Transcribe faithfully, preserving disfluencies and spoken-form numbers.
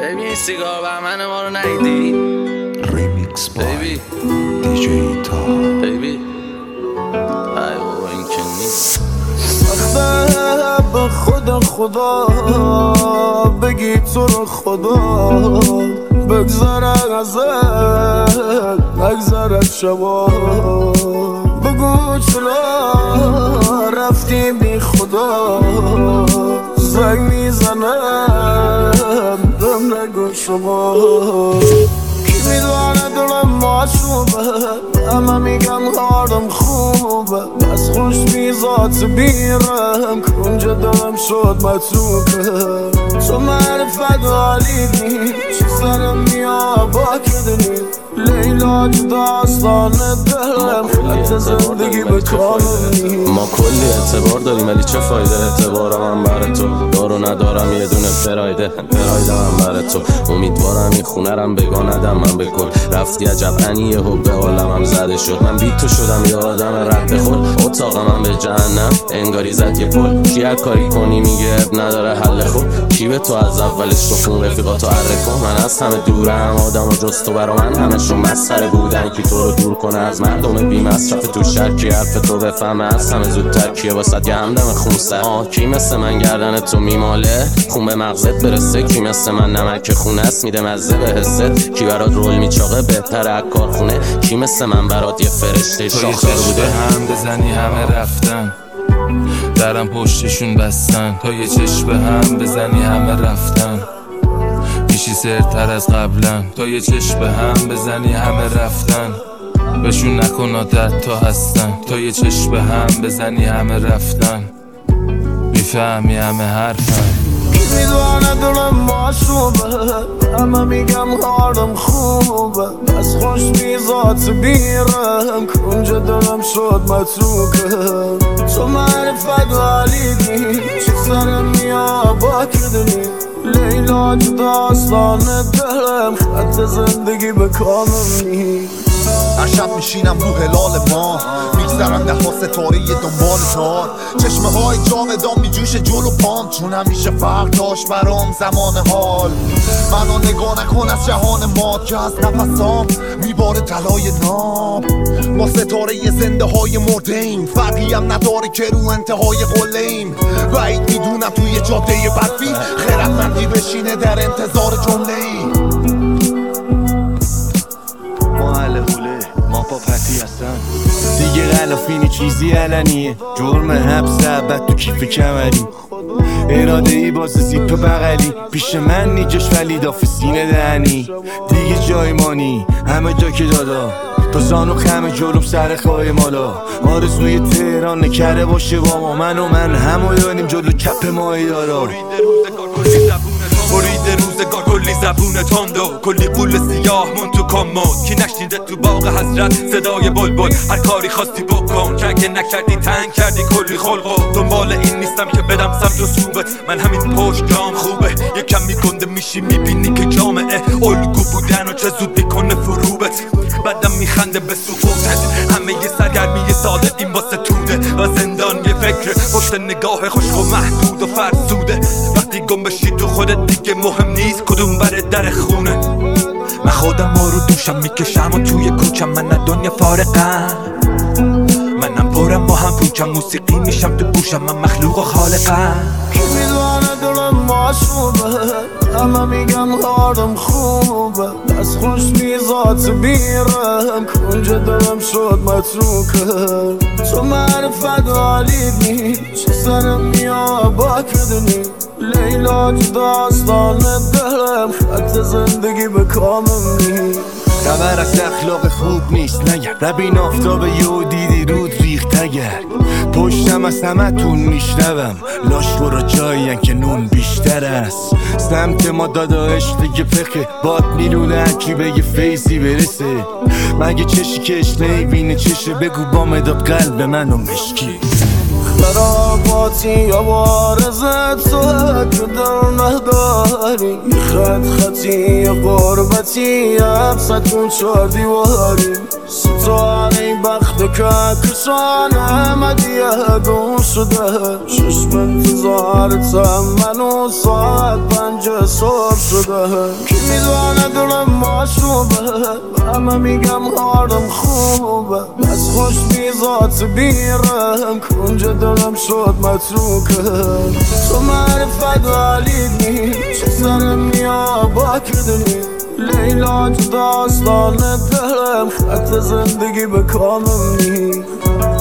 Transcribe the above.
ببین سیگار بهمن ما رو ندیدی؟ ریمیکس بای بیبی دیجی تا بیبی ای بابا این که نیست. سخته به خود خدا بگی تو رو خدا بگذره ازت نگذرد شبا بگو چرا رفتی بی خدا زنگ میزنم دم نگو شما کی میدونه دلم معشوبه همه میگن حالم خوبه بس خوش میزاد بیرم کنج دلم شد متروکه تو معرفت علیدی چی سرم میا با کدنی لیلا داستان دلم خط زندگی به کامونی ما کلی اعتبار داریم ولی چه فایده اعتبارم من برای تو دارو ندارم یه دونه پرایده پرایده من برای تو امیدوارم این خونه رم بگاندم من بکن رفتی عجب انیه و به عالمم زده شد من بی تو شدم یه آدم رد خود اتاق من به جهنم انگاری زد یه پل کی هر کاری کنی میگه نداره حل خوب کی به تو از اولش تو خون رفیقاتو عرف کن من از همه دورم آدم و جز تو برا من همشون مسخره بودن کی تو رو دور کنه از مردم بی مصرف تو شهر کی حرف تو بفهمه از همه زودتر کیه واسد یه همدم خونسر آه کی مثل من گردن تو میماله خون به مغزت برسه کی مثل من نمک خونه است میده مزه به حست کی برات رول میچاقه بهتره از کارخونه کی مثل من برات یه فرشته شاخدار بوده هم بزنی همه رفتن درم پشتشون بستن تا یه چشم هم بزنی همه رفتن میشی سرتر از قبلا تا یه چشم هم بزنی همه رفتن بهشون نکن عادت تا هستن تا یه چشم هم بزنی همه رفتن میفهمی همه حرفن میدونه دلم معشوبه همه میگم حالم خوبه بس خوش میزاد بیرم کنج دلم شد متروکه تو معرفت علیدی چی سرم میا با کدنی لیلا داستان دلم خط زندگی به کامونی هر شب میشینم رو هلال ما میگذرم ده ها ستاره یه دنبال تار چشمه های جاودان میجوشه جلو پام چون همیشه فرق داشت برام زمان حال منو نگاه نکن از جهان ما که از نفسام میباره طلای ناب ما ستاره ی زنده های مرده ایم فرقی هم نداره که رو انتهای قله ایم بعید میدونم توی جاده برفی خیرتمندی بشینه در انتظار جمله ای دیگه غلافینی چیزی علنیه جرم حبس عبد تو کیف کمری اراده ای باز زیپ بغلی پیش من نیجش ولی داف سینه دهنی دیگه جای مانی همه جا که دادا تا زانو خم جلوم سر خواهی مالا آرزوی تهران نکره باشه با ما من و من همو دانیم جلو کپ ماهی دارا برید روزگار کلی زبون تندو کلی قول سیاه مون تو کامود کی نشنیده تو باغ حضرت صدای بلبل هر کاری خواستی بکن که اگه نکردی تنگ کردی کلی خلقو دنبال این نیستم که بدم سمت و سوبت من همین پشت جام خوبه یکم میگنده میشی میبینی که جامعه الگو بودن و چه زود میکنه فروبت بعدم میخنده به سقوطت همه یه سرگرمی ساده این واسه توده و زندان یه فکر پشت نگاه خشک و محدود و فرسوده وقتی گم بشی تو خودت دیگه مهم نیست کدوم بره در خونه من خودم ما رو دوشم میکشم و توی کوچم من از دنیا فارقم منم پرم ما هم پوچم موسیقی میشم تو گوشم من مخلوق و خالقم کی میدونه دلم معشوبه همه میگم حالم خوبه بس خوش میزاد بیرم کنج دلم شد متروکه تو معرفت علیدی چی سرم میا با کدنی لیلا داستان دلم خط زندگی به کامونی خبر از اخلاق خوب نیست نگرد ربین آفتاب یهو دیدی رود ریخت اگر پشتم از همه تون میشنوم لاش برو جایین که نون بیشتر است سمت ما دادا عشق دیگه پخه باد میلونه هرکی بگه فیزی برسه مگه چشی که عشق نیبینه چشه بگو با مداد قلب منو مشکی خراباتی یا بارزت تو که در نداری بری یه خط خطی یه غربتی ابستون چار دیواری ستاره این بخت کهکشانه مدیه گم شده شش انتظارتم منو ساعت پنج صبح شده کی میدونه دلم ماشوبه همه میگم حالم خوبه بس خوش بیزات بیرم کنج دلم شد متروکه تو معرفت ولیدنی چه سرم میا با کردنی لیلا تو داستان دلم خط زندگی به کامم نی